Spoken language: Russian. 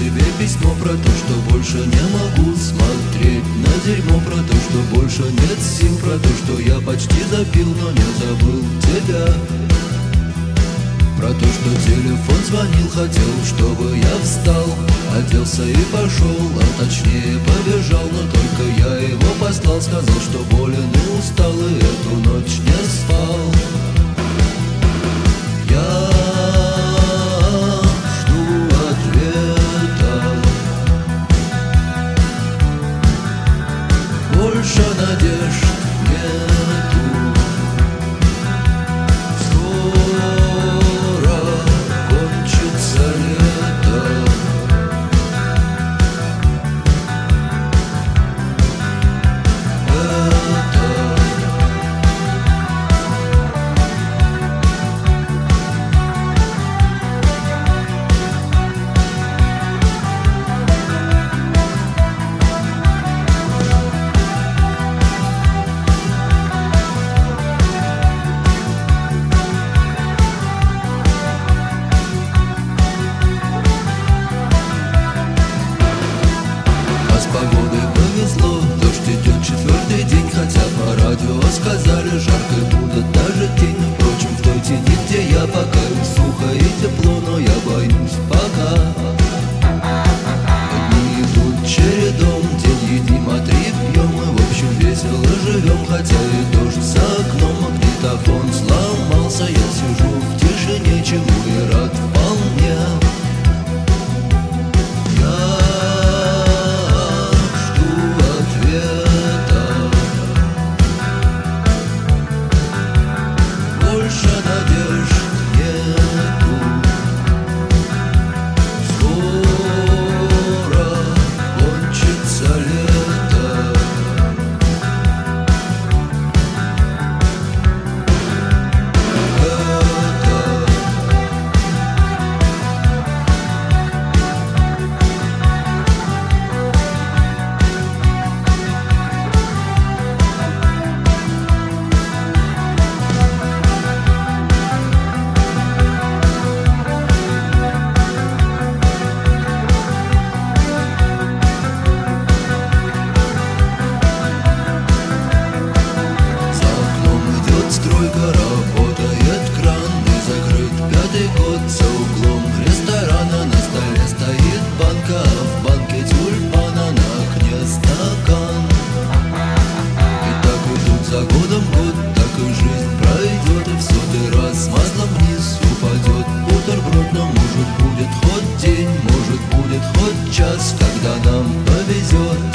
себе письмо про то, что больше не могу смотреть на дерьмо, про то, что больше нет сил, про то, что я почти запил, но не забыл тебя. Про то, что телефон звонил, хотел, чтобы я встал, оделся и пошел, а точнее побежал, но только я его послал, сказал, что болен и устал, и эту ночь не спал. Я жду ответа, больше надежд нету. Скоро кончится лето. Погодой повезло, дождь идет 4-й день, хотя по радио сказали, жарко будет даже тень. Впрочем, в той тени, где я, пока сухо и тепло, но я боюсь пока. Дни идут чередом, день едим, а 3 пьем, мы в общем весело живем, хотя и дождь за окном, магнитофон сломался, я сижу в тишине, чему и рад вполне. Больше надежд нету. Скоро кончится лето. Стройка, работает кран, и закрыт 5-й год. За углом ресторана на столе стоит банка, а в банке тюльпана, на окне стакан. И так идут за годом год, так и жизнь пройдет, и в 100-й раз маслом вниз упадет бутерброд. Но может будет хоть день, может будет хоть час, когда нам повезет.